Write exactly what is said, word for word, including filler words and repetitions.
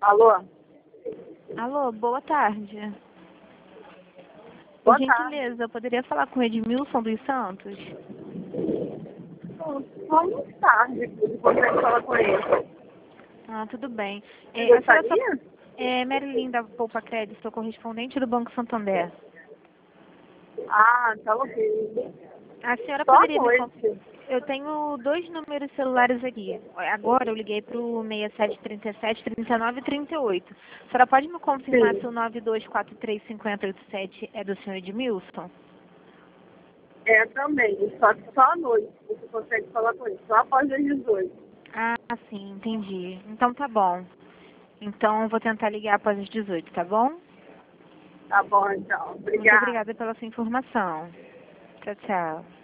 Alô? Alô, boa tarde. Boa Por tarde. gentileza, eu poderia falar com o Edmilson dos Santos? Só muito tarde, você consegue falar com ele. Ah, tudo bem. Você É, a senhora só... gostaria? É Marilyn da Poupa Crédito, sou correspondente do Banco Santander. Ah, tá ok. A senhora Só à poderia me confirmar? noite. Eu tenho dois números celulares aqui. Agora eu liguei para o seis sete três sete, trinta e nove, trinta e oito. A senhora pode me confirmar se o Sim. nove dois quatro três cinco zero oito sete é do senhor Edmilson? É também, só que só à noite você consegue falar com ele, só após as dezoito. Ah, sim, entendi. Então tá bom. Então eu vou tentar ligar após as dezoito, tá bom? Tá bom, então. Muito Obrigada. obrigada pela sua informação. Tchau, tchau.